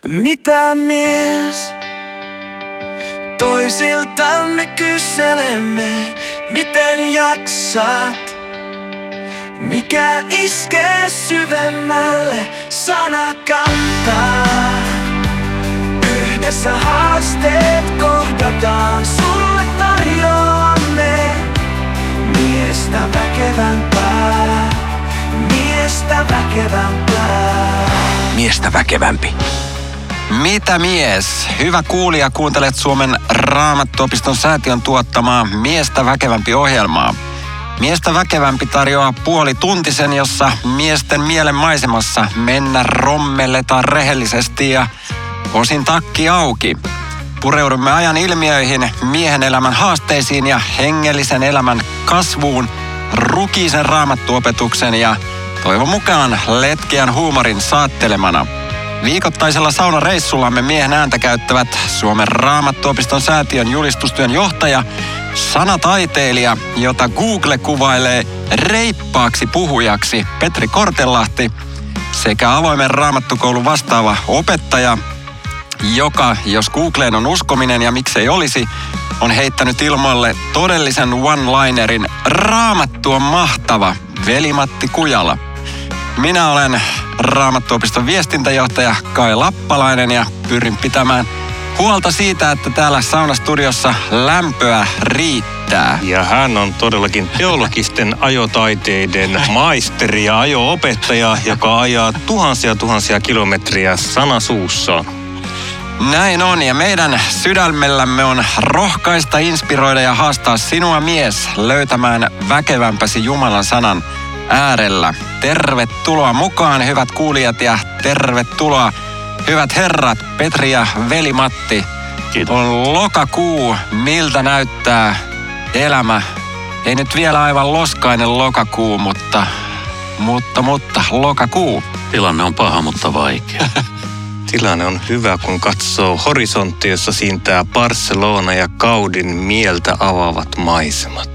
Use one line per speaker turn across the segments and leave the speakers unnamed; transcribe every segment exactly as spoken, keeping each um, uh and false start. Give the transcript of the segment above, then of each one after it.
Mitä mies? Toisiltamme kyselemme, miten jaksat? Mikä iskee syvemmälle, sana kantaa. Yhdessä haasteet kohdataan, sulle tarjoamme miestä väkevämpää, miestä väkevämpää.
Miestä väkevämpi. Mitä mies? Hyvä kuulija, kuuntelet Suomen Raamattuopiston säätiön tuottamaa Miestä väkevämpi -ohjelmaa. Miestä väkevämpi tarjoaa puolituntisen, jossa miesten mielen maisemassa mennä rommelletaan rehellisesti ja osin takki auki. Pureudumme ajan ilmiöihin, miehen elämän haasteisiin ja hengellisen elämän kasvuun, rukiisen raamattuopetuksen ja toivon mukaan letkeän huumorin saattelemana. Viikoittaisella saunareissullamme miehen ääntä käyttävät Suomen Raamattuopiston säätiön julistustyön johtaja, sanataiteilija, jota Google kuvailee reippaaksi puhujaksi, Petri Kortelahti, sekä avoimen raamattukoulun vastaava opettaja, joka, jos Googleen on uskominen ja miksei olisi, on heittänyt ilmoille todellisen one-linerin Raamattu on mahtava, Veli-Matti Kujala. Minä olen Raamattuopiston viestintäjohtaja Kai Lappalainen ja pyrin pitämään huolta siitä, että täällä saunastudiossa lämpöä riittää.
Ja hän on todellakin teologisten ajotaiteiden maisteri ja ajo-opettaja, joka ajaa tuhansia tuhansia kilometriä sana suussa.
Näin on, ja meidän sydämellämme on rohkaista, inspiroida ja haastaa sinua mies löytämään väkevämpäsi Jumalan sanan äärellä. Tervetuloa mukaan, hyvät kuulijat, ja tervetuloa, hyvät herrat, Petri ja Veli-Matti.
Kiitos.
On lokakuu, miltä näyttää elämä? Ei nyt vielä aivan loskainen lokakuu, mutta, mutta, mutta lokakuu.
Tilanne on paha, mutta vaikea.
Tilanne on hyvä, kun katsoo horisontti, jossa siintää Barcelona ja Gaudin mieltä avaavat maisemat.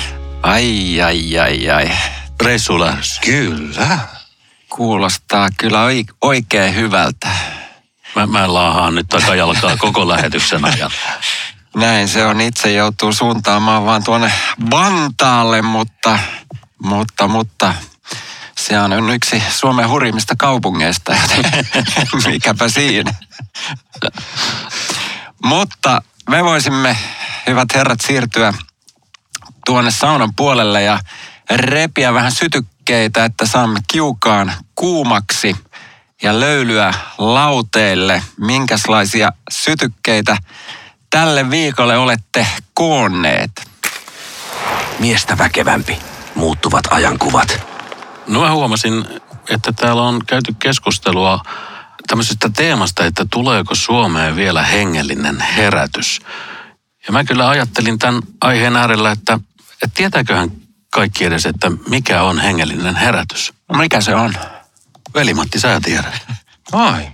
Ai, ai, ai, ai.
Reissu lähdössä.
Kyllä.
Kuulostaa kyllä oikein hyvältä.
Mä, mä laahaan nyt takajalkaa koko lähetyksen ajan.
Näin se on. Itse joutuu suuntaamaan vaan tuonne Vantaalle, mutta, mutta, mutta se on yksi Suomen hurjimmista kaupungeista, joten mikäpä siinä. Mutta me voisimme, hyvät herrat, siirtyä tuonne saunan puolelle ja repiä vähän sytykkeitä, että saamme kiukaan kuumaksi ja löylyä lauteille. Minkälaisia sytykkeitä tälle viikolle olette koonneet?
Miestä väkevämpi. Muuttuvat ajankuvat.
No mä huomasin, että täällä on käyty keskustelua tämmöisestä teemasta, että tuleeko Suomeen vielä hengellinen herätys. Ja mä kyllä ajattelin tämän aiheen äärellä, että, että tietääköhän kaikki edes, että mikä on hengellinen herätys.
No mikä se on?
Veli-Matti, sä tiedät.
Ai.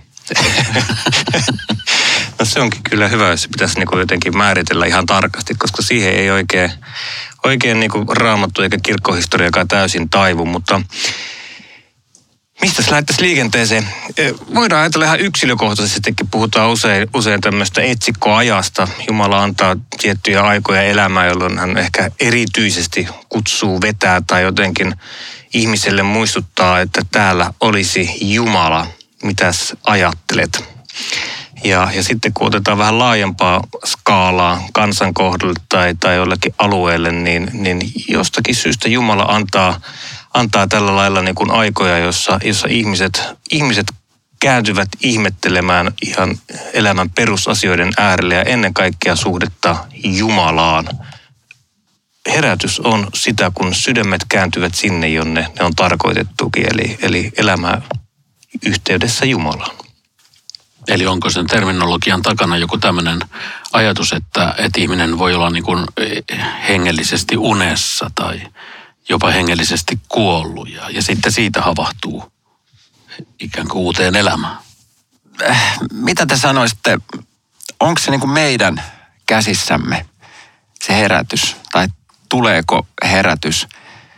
No se onkin kyllä hyvä, jos se pitäisi niinku jotenkin määritellä ihan tarkasti, koska siihen ei oikein, oikein niinku raamattu eikä kirkkohistoriakaan täysin taivu, mutta mistä se lähdettäisiin liikenteeseen? Voidaan ajatella ihan yksilökohtaisestikin, puhutaan usein, usein tämmöistä etsikkoajasta. Jumala antaa tiettyjä aikoja elämään, jolloin hän ehkä erityisesti kutsuu vetää tai jotenkin ihmiselle muistuttaa, että täällä olisi Jumala. Mitäs ajattelet? Ja, ja sitten kun otetaan vähän laajempaa skaalaa kansan kohdalle tai, tai jollekin alueelle, niin, niin jostakin syystä Jumala antaa, antaa tällä lailla niin kuin aikoja, jossa, jossa ihmiset, ihmiset kääntyvät ihmettelemään ihan elämän perusasioiden äärelle ja ennen kaikkea suhdetta Jumalaan. Herätys on sitä, kun sydämet kääntyvät sinne, jonne ne on tarkoitettukin, eli, eli elämää yhteydessä Jumalaan.
Eli onko sen terminologian takana joku tämmöinen ajatus, että, että ihminen voi olla niin kuin hengellisesti unessa tai jopa hengellisesti kuollut ja, ja sitten siitä havahtuu ikään kuin uuteen elämään?
Mitä te sanoisitte, onko se niin kuin meidän käsissämme se herätys tai tuleeko herätys?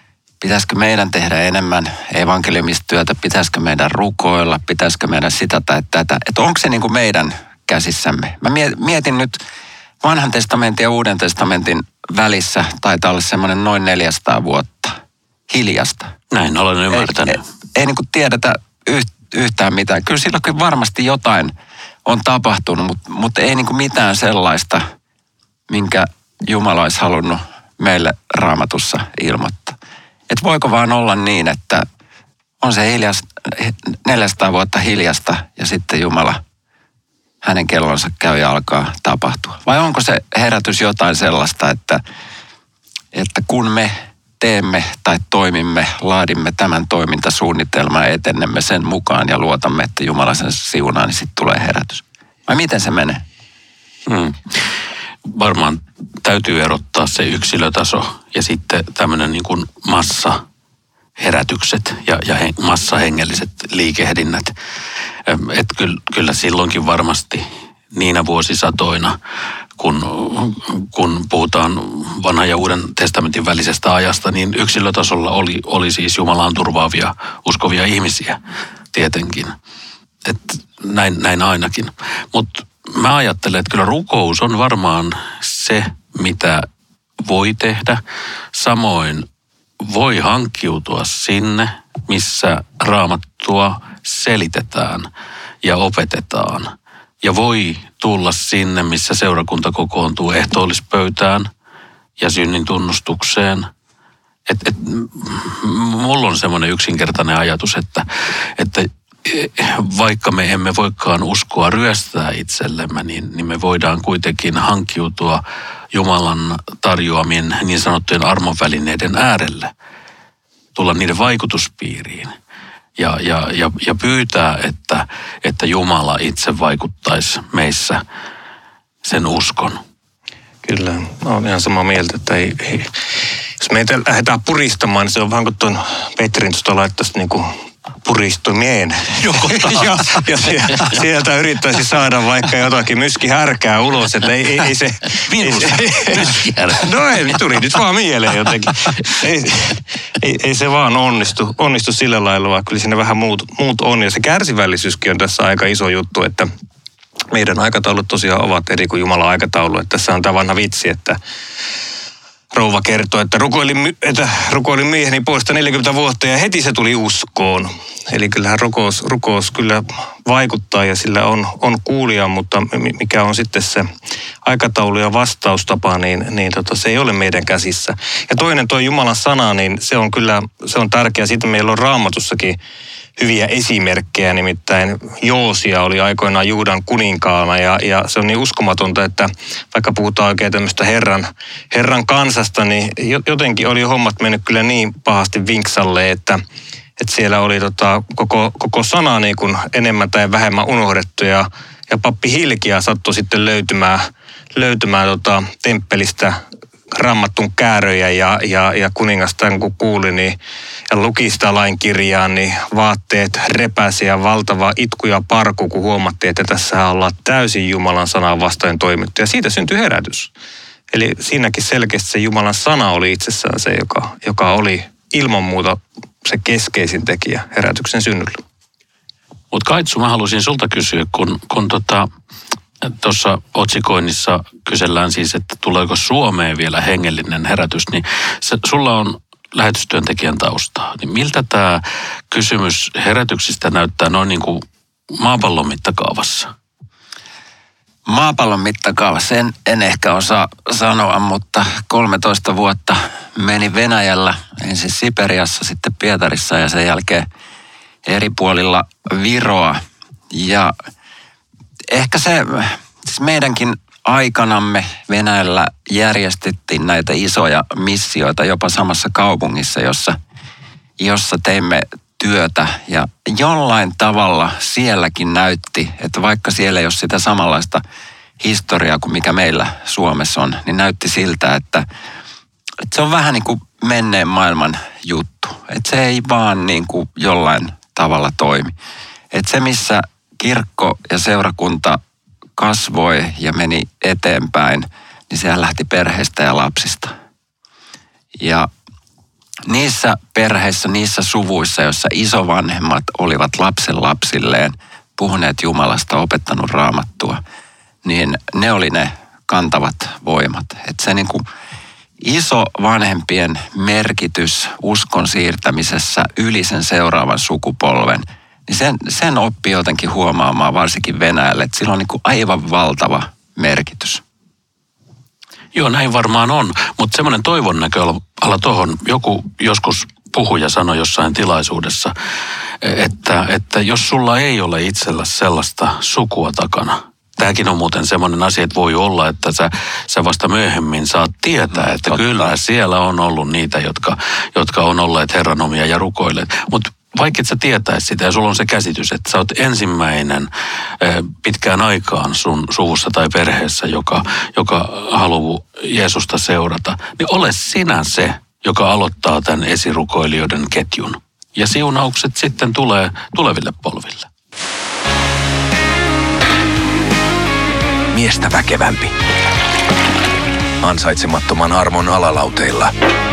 pitäisikö meidän tehdä enemmän evankeliumistyötä, pitäisikö meidän rukoilla, pitäisikö meidän sitä tai tätä. Että onko se niin kuin meidän käsissämme. Mä mietin nyt vanhan testamentin ja uuden testamentin välissä taitaa olla semmoinen noin neljäsataa vuotta hiljasta.
Näin olen ymmärtänyt.
Ei, ei, ei niin kuin tiedetä yhtään mitään. Kyllä silloin varmasti jotain on tapahtunut, mutta, mutta ei niin kuin mitään sellaista, minkä Jumala olisi halunnut meille Raamatussa ilmoittaa. Että voiko vaan olla niin, että on se hiljas, neljäsataa vuotta hiljasta ja sitten Jumala, hänen kellonsa käy ja alkaa tapahtua. Vai onko se herätys jotain sellaista, että, että kun me teemme tai toimimme, laadimme tämän toimintasuunnitelman ja etenemme sen mukaan ja luotamme, että Jumala sen siunaa, niin sitten tulee herätys. Vai miten se menee?
Hmm. Varmaan täytyy erottaa se yksilötaso ja sitten tämmöinen niin kuin massaherätykset ja, ja he, massahengelliset liikehdinnät. Että kyllä, kyllä silloinkin varmasti niinä vuosisatoina, kun, kun puhutaan vanhan ja uuden testamentin välisestä ajasta, niin yksilötasolla oli, oli siis Jumalaan turvaavia, uskovia ihmisiä tietenkin. Että näin, näin ainakin. Mutta mä ajattelen, että kyllä rukous on varmaan se, mitä voi tehdä. Samoin voi hankkiutua sinne, missä Raamattua selitetään ja opetetaan. Ja voi tulla sinne, missä seurakunta kokoontuu ehtoollispöytään ja synnin tunnustukseen. Et, et, mulla on semmoinen yksinkertainen ajatus, että, että vaikka me emme voikaan uskoa ryöstää itsellemme, niin, niin me voidaan kuitenkin hankkiutua Jumalan tarjoamien niin sanottujen armonvälineiden äärelle, tulla niiden vaikutuspiiriin ja, ja, ja, ja pyytää, että, että Jumala itse vaikuttaisi meissä sen uskon.
Kyllä, olen ihan samaa mieltä, että ei, ei, jos meitä lähdetään puristamaan, niin se on vähän kuin tuon Petrin tuosta laittaisi niin kuin puristumien. ja, ja sieltä, sieltä yrittäisi saada vaikka jotakin myskihärkää ulos, että ei, ei, ei se...
Myskihärkää.
No ei, tuli nyt vaan mieleen jotenkin. Ei, ei, ei se vaan onnistu, onnistu sillä lailla, vaan kyllä siinä vähän muut, muut on. Ja se kärsivällisyyskin on tässä aika iso juttu, että meidän aikataulut tosiaan ovat eri kuin Jumalan aikataulu. Että tässä on tämä vanha vitsi, että rouva kertoo, että rukoilin, että rukoilin mieheni puolesta neljäkymmentä vuotta ja heti se tuli uskoon. Eli kyllähän rukous, rukous kyllä vaikuttaa ja sillä on, on kuulija, mutta mikä on sitten se aikataulu ja vastaustapa, niin, niin tota, se ei ole meidän käsissä. Ja toinen tuo Jumalan sana, niin se on kyllä se on tärkeä. Siitä meillä on Raamatussakin hyviä esimerkkejä, nimittäin Joosia oli aikoinaan Juudan kuninkaana ja, ja se on niin uskomatonta, että vaikka puhutaan oikein tämmöistä Herran, Herran kansasta, niin jotenkin oli hommat mennyt kyllä niin pahasti vinksalle, että, että siellä oli tota, koko, koko sana niin kuin enemmän tai vähemmän unohdettu ja, ja pappi Hilkia sattui sitten löytymään, löytymään tota, temppelistä Raamatun kääröjä ja, ja, ja kuningas tämän kun kuuli niin, ja luki sitä lainkirjaa, niin vaatteet repäsi ja valtava itku ja parku, kun huomattiin, että tässä ollaan täysin Jumalan sanaa vastaan toimittu. Ja siitä syntyi herätys. Eli siinäkin selkeästi se Jumalan sana oli itsessään se, joka, joka oli ilman muuta se keskeisin tekijä herätyksen synnyllä.
Mutta Kaitsu, mä halusin sulta kysyä, kun, kun tota... Tuossa otsikoinnissa kysellään siis, että tuleeko Suomeen vielä hengellinen herätys, niin se, sulla on lähetystyöntekijän taustaa. Niin miltä tämä kysymys herätyksistä näyttää noin niin kuin maapallon mittakaavassa?
Maapallon mittakaavassa en, en ehkä osaa sanoa, mutta kolmetoista vuotta meni Venäjällä, ensin Siperiassa, sitten Pietarissa ja sen jälkeen eri puolilla Viroa. Ja ehkä se, siis meidänkin aikanamme Venäjällä järjestettiin näitä isoja missioita jopa samassa kaupungissa, jossa, jossa teimme työtä. Ja jollain tavalla sielläkin näytti, että vaikka siellä ei ole sitä samanlaista historiaa kuin mikä meillä Suomessa on, niin näytti siltä, että, että se on vähän niin kuin menneen maailman juttu. Että se ei vaan niin kuin jollain tavalla toimi. Että se, missä kirkko ja seurakunta kasvoi ja meni eteenpäin, niin sehän lähti perheistä ja lapsista. Ja niissä perheissä, niissä suvuissa, joissa isovanhemmat olivat lapsen lapsilleen puhuneet Jumalasta, opettanut Raamattua, niin ne oli ne kantavat voimat. Että se niin kuin iso vanhempien merkitys uskon siirtämisessä yli sen seuraavan sukupolven, niin sen, sen oppii jotenkin huomaamaan varsinkin Venäjälle, että sillä on niin kuin aivan valtava merkitys.
Joo, näin varmaan on, mutta semmoinen toivon näköala tuohon, joku joskus puhuja sanoi jossain tilaisuudessa, että, että jos sulla ei ole itsellä sellaista sukua takana, tämäkin on muuten semmoinen asia, että voi olla, että sä, sä vasta myöhemmin saat tietää, että Totta. Kyllä siellä on ollut niitä, jotka, jotka on olleet herranomia ja rukoilleet. Mutta vaikka et sä tietäisi sitä ja sulla on se käsitys, että sä oot ensimmäinen pitkään aikaan sun suvussa tai perheessä, joka, joka haluaa Jeesusta seurata, niin ole sinä se, joka aloittaa tämän esirukoilijoiden ketjun. Ja siunaukset sitten tulee tuleville polville.
Miestä väkevämpi. Ansaitsemattoman armon alalauteilla.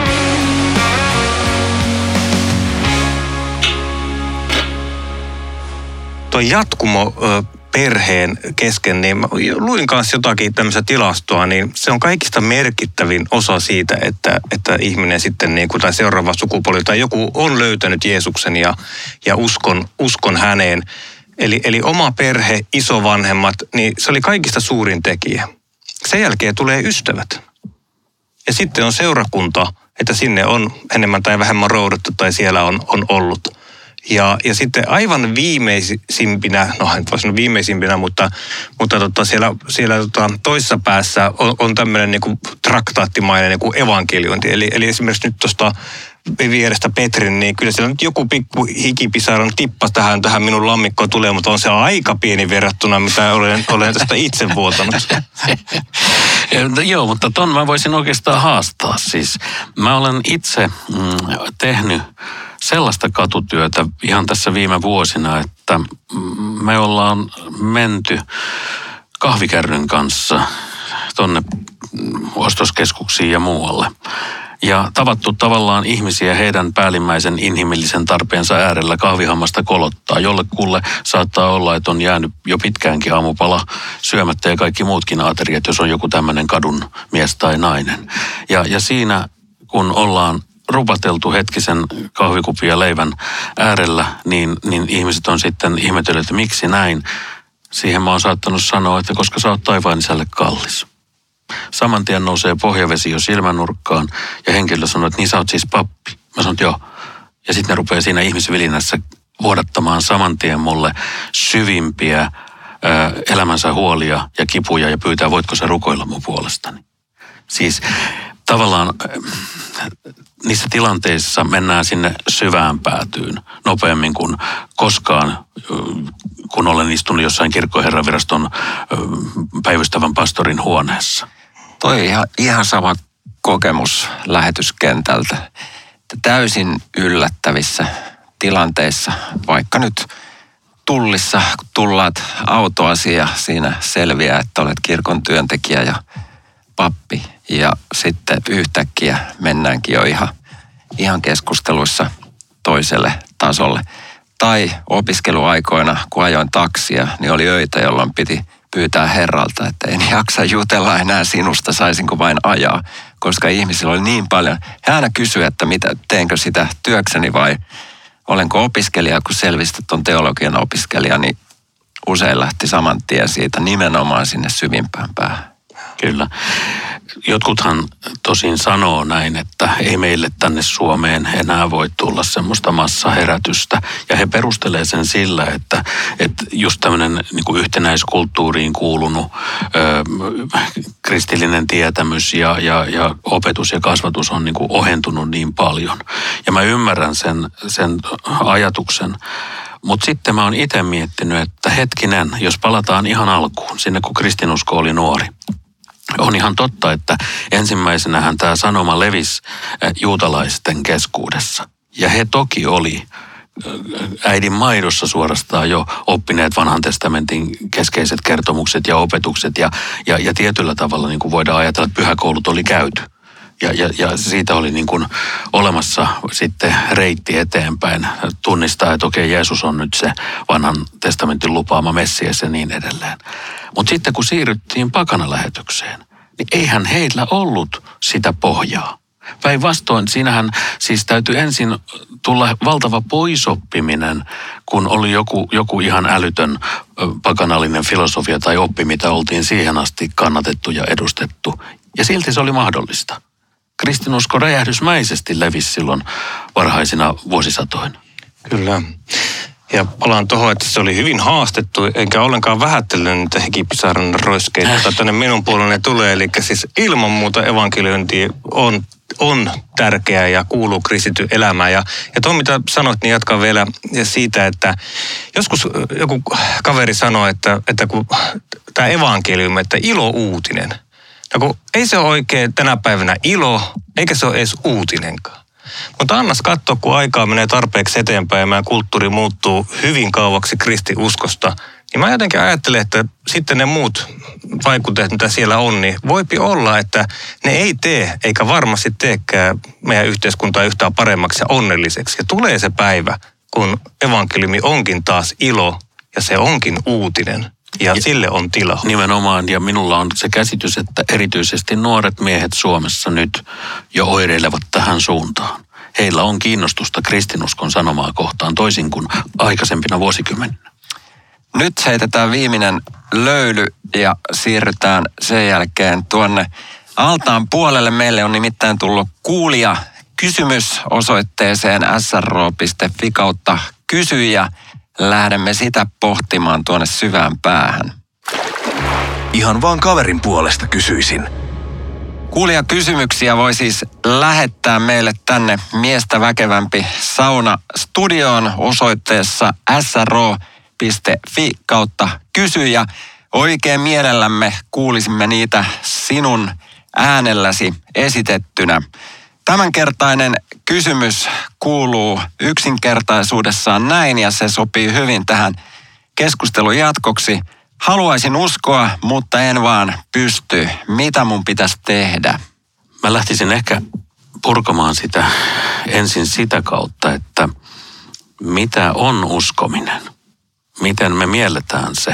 Tuo jatkumo ö, perheen kesken, niin mä luin kanssa jotakin tämmöistä tilastoa, niin se on kaikista merkittävin osa siitä, että, että ihminen sitten niin kuin, tai seuraava sukupolvi tai joku on löytänyt Jeesuksen ja, ja uskon, uskon häneen. Eli, eli oma perhe, isovanhemmat, niin se oli kaikista suurin tekijä. Sen jälkeen tulee ystävät. Ja sitten on seurakunta, että sinne on enemmän tai vähemmän roudattu tai siellä on, on ollut. Ja, ja sitten aivan viimeisimpinä, no en voi sanoa viimeisimpinä, mutta, mutta tota siellä, siellä tota toisessa päässä on, on tämmöinen niin kuin traktaattimainen niin kuin evankeliointi. Eli, eli esimerkiksi nyt tuosta vierestä Petrin, niin kyllä siellä nyt joku pikku hikipisaran tippas tähän, tähän minun lammikkoon tulee, mutta on se aika pieni verrattuna, mitä olen, olen tästä itse vuotanut.
Joo, mutta ton mä voisin oikeastaan haastaa. Siis mä olen itse mm, tehnyt sellaista katutyötä ihan tässä viime vuosina, että me ollaan menty kahvikärryn kanssa tonne ostoskeskuksiin ja muualle. Ja tavattu tavallaan ihmisiä heidän päällimmäisen inhimillisen tarpeensa äärellä kahvihammasta kolottaa. Jollekulle saattaa olla, että on jäänyt jo pitkäänkin aamupala syömättä ja kaikki muutkin ateriat, jos on joku tämmöinen kadun mies tai nainen. Ja, ja siinä kun ollaan rupateltu hetkisen kahvikupin ja leivän äärellä, niin, niin ihmiset on sitten ihmetellyt, että miksi näin. Siihen mä oon saattanut sanoa, että koska sä oot taivaan isälle kallis. Saman tien nousee pohjavesi jo silmänurkkaan ja henkilö sanoo, että niin sä oot siis pappi. Mä sanon, että joo. Ja sitten ne rupeaa siinä ihmisvilinässä vuodattamaan saman tien mulle syvimpiä ää, elämänsä huolia ja kipuja ja pyytää, voitko sä rukoilla mun puolestani. Siis tavallaan niissä tilanteissa mennään sinne syvään päätyyn nopeammin kuin koskaan, kun olen istunut jossain kirkkoherranviraston päivystävän pastorin huoneessa.
Toi on ihan, ihan sama kokemus lähetyskentältä. Täysin yllättävissä tilanteissa, vaikka nyt tullissa, kun tullaat autoasi ja siinä selviää, että olet kirkon työntekijä ja pappi. Ja sitten yhtäkkiä mennäänkin jo ihan, ihan keskusteluissa toiselle tasolle. Tai opiskeluaikoina, kun ajoin taksia, niin oli öitä, jolloin piti pyytää Herralta, että en jaksa jutella enää sinusta, saisinko vain ajaa. Koska ihmisillä oli niin paljon. He aina kysyivät, että mitä, teenkö sitä työkseni vai olenko opiskelija, kun selvisi, että on teologian opiskelija, niin usein lähti saman tien siitä nimenomaan sinne syvimpään päähän.
Kyllä. Jotkuthan tosin sanoo näin, että ei meille tänne Suomeen enää voi tulla semmoista massaherätystä. Ja he perustelee sen sillä, että, että just tämmöinen niin kuin yhtenäiskulttuuriin kuulunut ö, kristillinen tietämys ja, ja, ja opetus ja kasvatus on niin kuin ohentunut niin paljon. Ja mä ymmärrän sen, sen ajatuksen. Mutta sitten mä oon itse miettinyt, että hetkinen, jos palataan ihan alkuun, sinne kun kristinusko oli nuori. On ihan totta, että ensimmäisenähän tämä sanoma levisi juutalaisten keskuudessa. Ja he toki oli äidin maidossa suorastaan jo oppineet vanhan testamentin keskeiset kertomukset ja opetukset. Ja, ja, ja tietyllä tavalla niin kuin voidaan ajatella, että pyhäkoulut oli käyty. Ja, ja, ja siitä oli niin kuin olemassa sitten reitti eteenpäin, tunnistaa, että okei, Jeesus on nyt se vanhan testamentin lupaama Messias ja niin edelleen. Mutta sitten kun siirryttiin pakanalähetykseen, niin eihän heillä ollut sitä pohjaa. Päinvastoin, siinähän siis täytyy ensin tulla valtava poisoppiminen, kun oli joku, joku ihan älytön pakanallinen filosofia tai oppi, mitä oltiin siihen asti kannatettu ja edustettu. Ja silti se oli mahdollista. Kristinusko räjähdysmäisesti levisi silloin varhaisina vuosisatoina.
Kyllä. Ja palaan tuohon, että se oli hyvin haastettu, enkä ollenkaan vähättelen niitä hekipisaran roiskeita, joita tänne minun puolelle tulee. Eli siis ilman muuta evankeliointi on, on tärkeää ja kuuluu kristityn elämään. Ja, ja tuo, mitä sanoit, niin jatkan vielä siitä, että joskus joku kaveri sanoi, että, että kun tämä evankeliumi, että ilo-uutinen. No kun ei se ole oikein tänä päivänä ilo, eikä se ole edes uutinenkaan. Mutta annas katsoa, kun aikaa menee tarpeeksi eteenpäin ja meidän kulttuuri muuttuu hyvin kauaksi kristiuskosta, niin mä jotenkin ajattelen, että sitten ne muut vaikutteet, mitä siellä on, niin voipi olla, että ne ei tee, eikä varmasti teekään meidän yhteiskuntaa yhtään paremmaksi ja onnelliseksi. Ja tulee se päivä, kun evankeliumi onkin taas ilo ja se onkin uutinen. Ja, ja sille on tila.
Nimenomaan, ja minulla on se käsitys, että erityisesti nuoret miehet Suomessa nyt jo oireilevat tähän suuntaan. Heillä on kiinnostusta kristinuskon sanomaa kohtaan toisin kuin aikaisempina vuosikymmeninä.
Nyt heitetään viimeinen löyly ja siirrytään sen jälkeen tuonne altaan puolelle. Meille on nimittäin tullut kuulija kysymys osoitteeseen s r o piste f i kautta kysyjä. Lähdemme sitä pohtimaan tuonne syvään päähän.
Ihan vaan kaverin puolesta kysyisin.
Kuulijakysymyksiä voi siis lähettää meille tänne Miestä väkevämpi sauna studioon osoitteessa s r o piste f i kautta kysyjä. Oikein mielellämme kuulisimme niitä sinun äänelläsi esitettynä. Tämänkertainen kysymys kuuluu yksinkertaisuudessaan näin ja se sopii hyvin tähän keskustelun jatkoksi. Haluaisin uskoa, mutta en vaan pysty. Mitä mun pitäisi tehdä?
Mä lähtisin ehkä purkamaan sitä ensin sitä kautta, että mitä on uskominen? Miten me mielletään se?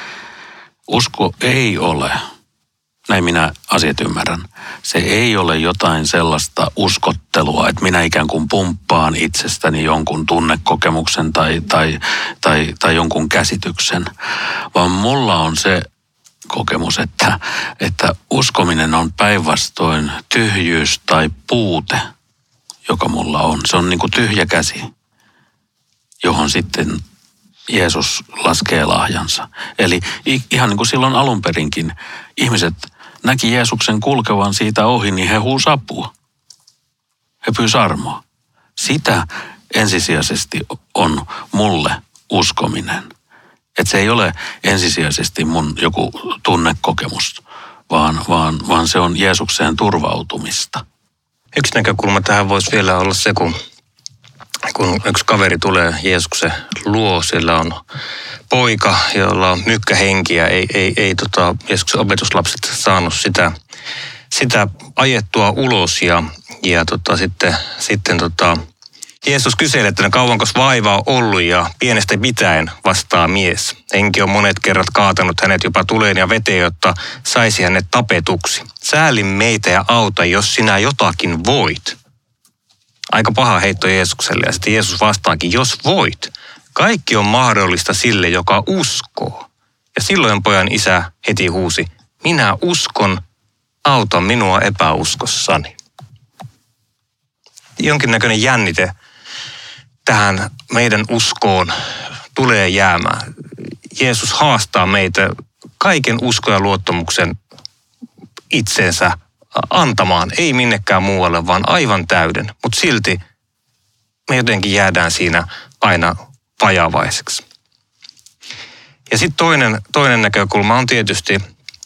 Usko ei ole, näin minä asiat ymmärrän, se ei ole jotain sellaista uskottelua, että minä ikään kuin pumppaan itsestäni jonkun tunnekokemuksen tai, tai, tai, tai jonkun käsityksen, vaan mulla on se kokemus, että, että uskominen on päinvastoin tyhjyys tai puute, joka mulla on. Se on niin kuin tyhjä käsi, johon sitten Jeesus laskee lahjansa. Eli ihan niin kuin silloin alun perinkin ihmiset näki Jeesuksen kulkevan siitä ohi, niin he huusi apua. He pyysi armoa. Sitä ensisijaisesti on mulle uskominen. Että se ei ole ensisijaisesti mun joku tunnekokemus, vaan, vaan, vaan se on Jeesukseen turvautumista.
Yksi näkökulma tähän voisi vielä olla se, kun, kun yksi kaveri tulee Jeesuksen luo, sillä on poika, jolla on mykkähenkiä, ei, ei, ei tota, Jeesuksen opetuslapset saanut sitä, sitä ajettua ulos ja, ja tota, sitten, sitten tota, Jeesus kyselee, että kauanko vaivaa on ollut ja pienestä pitäen vastaa mies. Henki on monet kerrat kaatanut hänet jopa tuleen ja veteen, jotta saisi hänet tapetuksi. Sääli meitä ja auta, jos sinä jotakin voit. Aika paha heitto Jeesukselle ja sitten Jeesus vastaakin, jos voit. Kaikki on mahdollista sille, joka uskoo. Ja silloin pojan isä heti huusi, minä uskon, auta minua epäuskossani. Jonkinnäköinen jännite tähän meidän uskoon tulee jäämään. Jeesus haastaa meitä kaiken uskon ja luottamuksen itseensä antamaan, ei minnekään muualle, vaan aivan täyden. Mutta silti me jotenkin jäädään siinä aina vajavaiseksi. Ja sitten toinen, toinen näkökulma on tietysti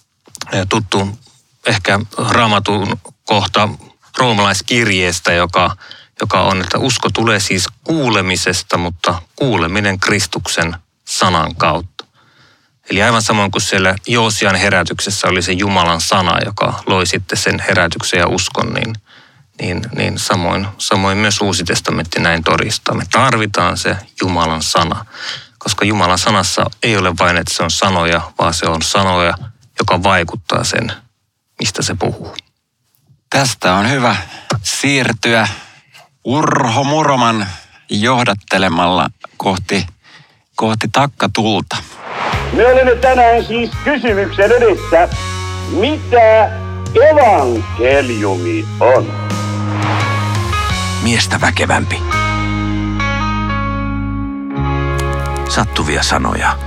tuttu ehkä Raamatun kohta roomalaiskirjeestä, joka, joka on, että usko tulee siis kuulemisesta, mutta kuuleminen Kristuksen sanan kautta. Eli aivan samoin kuin siellä Joosian herätyksessä oli se Jumalan sana, joka loi sitten sen herätyksen ja uskon, niin niin, niin samoin, samoin myös Uusi testamentti näin todistaa. Me tarvitaan se Jumalan sana, koska Jumalan sanassa ei ole vain, että se on sanoja, vaan se on sanoja, joka vaikuttaa sen, mistä se puhuu.
Tästä on hyvä siirtyä Urho Muroman johdattelemalla kohti, kohti takkatulta.
Me olemme tänään siis kysymyksen edessä, mitä evankeliumi on?
Miestä väkevämpi. Sattuvia sanoja.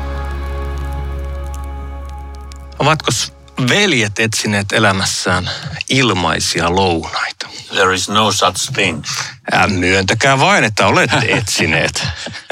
Ovatko veljet etsineet elämässään ilmaisia lounaita?
There is no such thing.
Ää, myöntäkää vain, että olette etsineet.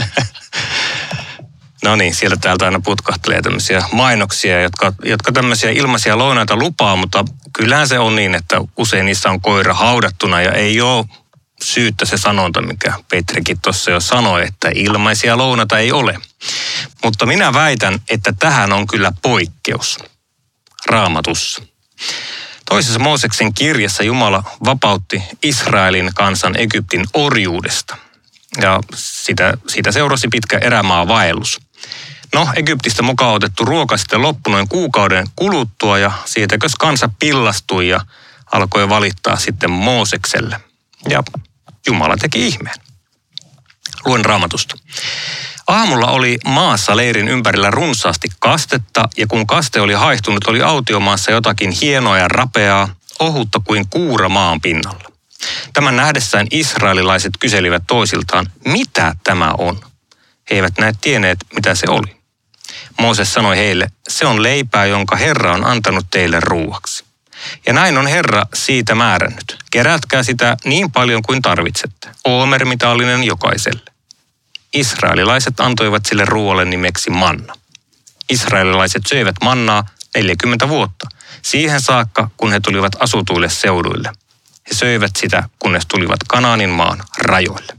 No niin, sieltä täältä aina putkahtelee tämmöisiä mainoksia, jotka, jotka tämmöisiä ilmaisia lounaita lupaa, mutta kyllähän se on niin, että usein niissä on koira haudattuna ja ei ole syyttä se sanonta, mikä Petrikin tuossa jo sanoi, että ilmaisia lounaita ei ole. Mutta minä väitän, että tähän on kyllä poikkeus Raamatussa. Toisessa Mooseksen kirjassa Jumala vapautti Israelin kansan Egyptin orjuudesta. Ja sitä, siitä seurasi pitkä erämaavaellus. No, Egyptistä mukaan otettu ruoka sitten loppui noin kuukauden kuluttua ja siitäkös kansa pillastui ja alkoi valittaa sitten Moosekselle. Ja Jumala teki ihmeen. Luen Raamatusta. Aamulla oli maassa leirin ympärillä runsaasti kastetta, ja kun kaste oli haihtunut, oli autiomaassa jotakin hienoa ja rapeaa, ohutta kuin kuura maan pinnalla. Tämän nähdessään israelilaiset kyselivät toisiltaan, mitä tämä on? He eivät näet tienneet, mitä se oli. Mooses sanoi heille, se on leipää, jonka Herra on antanut teille ruuaksi. Ja näin on Herra siitä määrännyt. Kerätkää sitä niin paljon kuin tarvitsette, oomermitallinen jokaiselle. Israelilaiset antoivat sille ruoalle nimeksi manna. Israelilaiset söivät mannaa neljäkymmentä vuotta, siihen saakka, kun he tulivat asutuille seuduille. He söivät sitä, kunnes tulivat Kanaanin maan rajoille.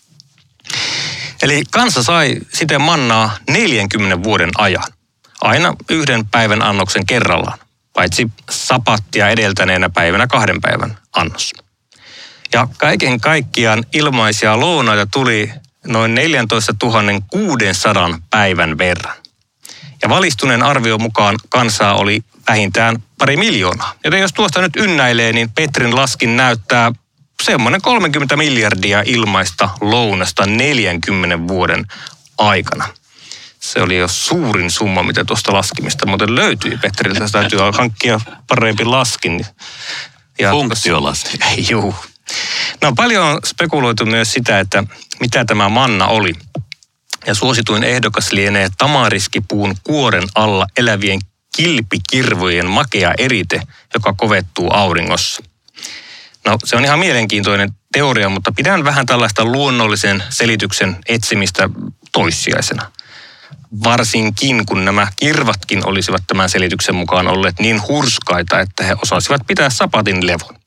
Eli kansa sai siten mannaa neljänkymmenen vuoden ajan, aina yhden päivän annoksen kerrallaan, paitsi sapattia edeltäneenä päivänä kahden päivän annos. Ja kaiken kaikkiaan ilmaisia lounaita tuli noin neljätoistatuhatta kuusisataa päivän verran. Ja valistuneen arvion mukaan kansaa oli vähintään pari miljoonaa. Joten jos tuosta nyt ynnäilee, niin Petrin laskin näyttää semmoinen kolmekymmentä miljardia ilmaista lounasta neljänkymmenen vuoden aikana. Se oli jo suurin summa, mitä tuosta laskimista muuten löytyi Petriltä. Se täytyy hankkia parempi laskin. Ja
funktiolaskin.
Juu. No paljon on spekuloitu myös sitä, että mitä tämä manna oli. Ja suosituin ehdokas lienee tamariskipuun kuoren alla elävien kilpikirvojen makea erite, joka kovettuu auringossa. No se on ihan mielenkiintoinen teoria, mutta pidän vähän tällaista luonnollisen selityksen etsimistä toissijaisena. Varsinkin kun nämä kirvatkin olisivat tämän selityksen mukaan olleet niin hurskaita, että he osasivat pitää sapatin levon.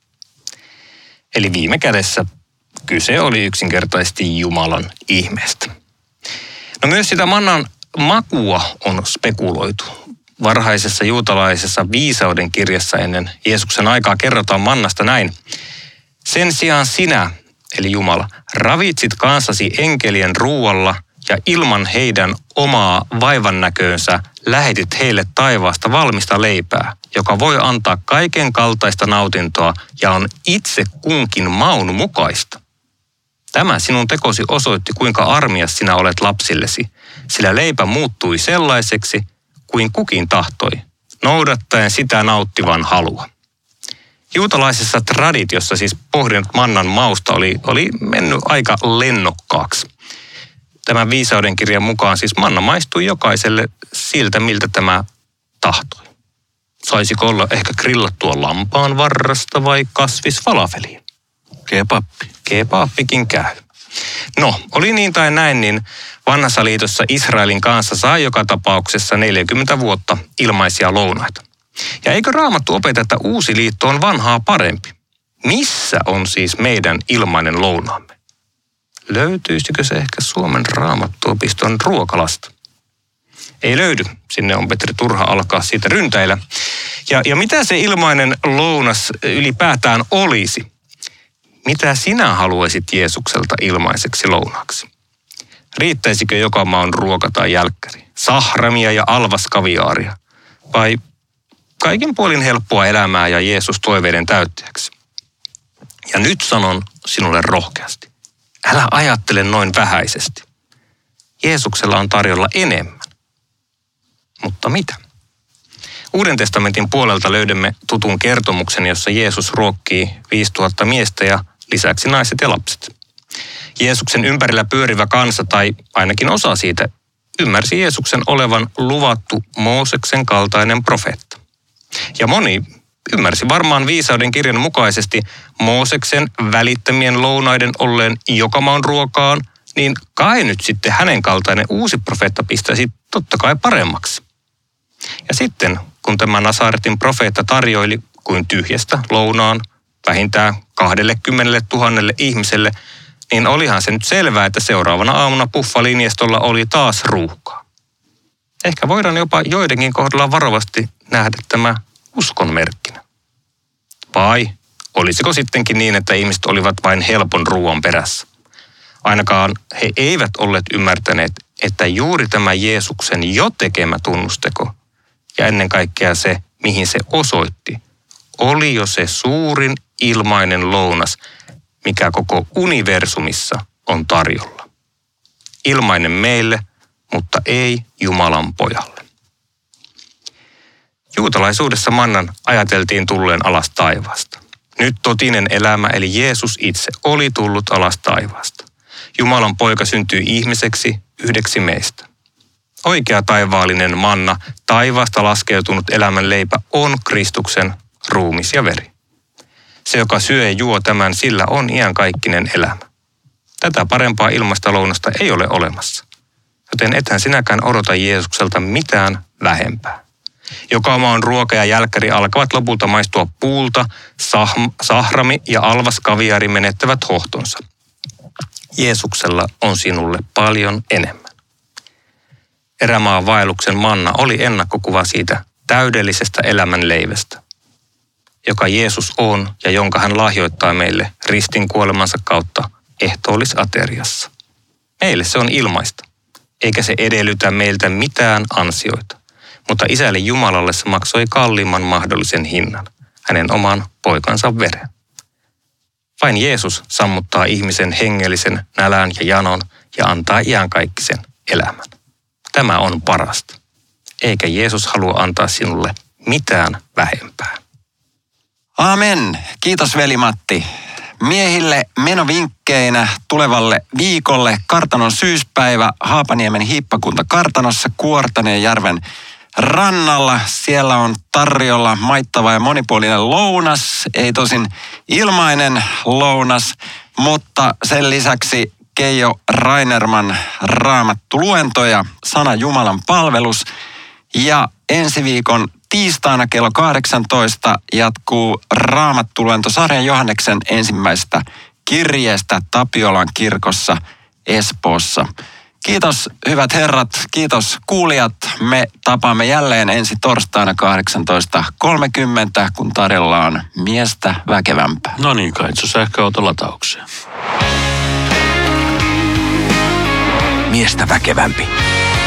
Eli viime kädessä kyse oli yksinkertaisesti Jumalan ihmeestä. No myös sitä mannan makua on spekuloitu. Varhaisessa juutalaisessa viisauden kirjassa ennen Jeesuksen aikaa kerrotaan mannasta näin. Sen sijaan sinä, eli Jumala, ravitsit kansasi enkelien ruualla ja ilman heidän omaa vaivannäköönsä lähetit heille taivaasta valmista leipää, joka voi antaa kaiken kaltaista nautintoa ja on itse kunkin maun mukaista. Tämä sinun tekosi osoitti, kuinka armias sinä olet lapsillesi, sillä leipä muuttui sellaiseksi, kuin kukin tahtoi, noudattaen sitä nauttivan halua. Juutalaisessa traditiossa siis pohdinut mannan mausta oli, oli mennyt aika lennokkaaksi. Tämän viisauden kirjan mukaan siis manna maistui jokaiselle siltä, miltä tämä tahtoi. Saisiko olla ehkä grillattua lampaan varrasta vai kasvisfalafeliä?
Kebappi.
Kebappikin käy. No, oli niin tai näin, niin vanhassa liitossa Israelin kanssa sai joka tapauksessa neljäkymmentä vuotta ilmaisia lounaita. Ja eikö Raamattu opeta, että uusi liitto on vanhaa parempi? Missä on siis meidän ilmainen lounaamme? Löytyisikö se ehkä Suomen Raamattuopiston ruokalasta? Ei löydy. Sinne on Petri turha alkaa siitä ryntäillä. Ja, ja mitä se ilmainen lounas ylipäätään olisi? mitä sinä haluaisit Jeesukselta ilmaiseksi lounaaksi? Riittäisikö joka maun ruoka tai jälkkäri, sahramia ja alvaskaviaaria, vai kaikin puolin helppoa elämää ja Jeesus toiveiden täyttäjäksi? Ja nyt sanon sinulle rohkeasti, älä ajattele noin vähäisesti. Jeesuksella on tarjolla enemmän. Mutta mitä? Uuden testamentin puolelta löydämme tutun kertomuksen, jossa Jeesus ruokkii viisituhatta miestä ja lisäksi naiset ja lapset. Jeesuksen ympärillä pyörivä kansa, tai ainakin osa siitä, ymmärsi Jeesuksen olevan luvattu Mooseksen kaltainen profeetta. Ja moni ymmärsi varmaan viisauden kirjan mukaisesti Mooseksen välittämien lounaiden olleen joka maun ruokaan, niin kai nyt sitten hänen kaltainen uusi profeetta pistäisi totta kai paremmaksi. Ja sitten, kun tämä Nasaretin profeetta tarjoili kuin tyhjästä lounaan vähintään kahdellekymmenelle tuhannelle ihmiselle, niin olihan se nyt selvää, että seuraavana aamuna puffalinjastolla oli taas ruuhkaa. Ehkä voidaan jopa joidenkin kohdalla varovasti nähdä tämä uskon merkkinä. Vai olisiko sittenkin niin, että ihmiset olivat vain helpon ruoan perässä? Ainakaan he eivät olleet ymmärtäneet, että juuri tämä Jeesuksen jo tekemä tunnusteko ja ennen kaikkea se, mihin se osoitti, oli jo se suurin ilmainen lounas, mikä koko universumissa on tarjolla. Ilmainen meille, mutta ei Jumalan pojalle. Juutalaisuudessa mannan ajateltiin tulleen alas taivaasta. Nyt totinen elämä eli Jeesus itse oli tullut alas taivaasta. Jumalan poika syntyi ihmiseksi yhdeksi meistä. Oikea taivaallinen manna, taivaasta laskeutunut elämän leipä on Kristuksen ruumis ja veri. Se, joka syö ja juo tämän, sillä on iankaikkinen elämä. Tätä parempaa ilmasta lounasta ei ole olemassa, joten ethän sinäkään odota Jeesukselta mitään vähempää. Joka maun ruoka ja jälkkäri alkavat lopulta maistua puulta, sahm, sahrami ja alvaskaviari menettävät hohtonsa. Jeesuksella on sinulle paljon enemmän. Erämaan vaelluksen manna oli ennakkokuva siitä täydellisestä elämän leivästä, joka Jeesus on ja jonka hän lahjoittaa meille ristin kuolemansa kautta ehtoollisateriassa. Meille se on ilmaista, eikä se edellytä meiltä mitään ansioita, mutta Isälle Jumalalle se maksoi kalliimman mahdollisen hinnan, hänen oman poikansa veren. Vain Jeesus sammuttaa ihmisen hengellisen nälän ja janon ja antaa iankaikkisen elämän. Tämä on parasta, eikä Jeesus halua antaa sinulle mitään vähempää.
Amen. Kiitos veli Matti. Miehille menovinkkeinä tulevalle viikolle kartanon syyspäivä Haapaniemen hiippakunta kartanossa Kuortanenjärven rannalla. Siellä on tarjolla maittava ja monipuolinen lounas, ei tosin ilmainen lounas, mutta sen lisäksi Keijo Rainerman raamattu-luento ja Sana Jumalan palvelus. Ja ensi viikon tiistaina kello kahdeksantoista jatkuu raamattu-luento Sarjan Johanneksen ensimmäisestä kirjeestä Tapiolan kirkossa Espoossa. Kiitos hyvät herrat, kiitos kuulijat. Me tapaamme jälleen ensi torstaina kahdeksantoista kolmekymmentä, kun tarjolla on miestä väkevämpää.
No niin, Kaitsu, sähköautolataukseen.
Miestä väkevämpi.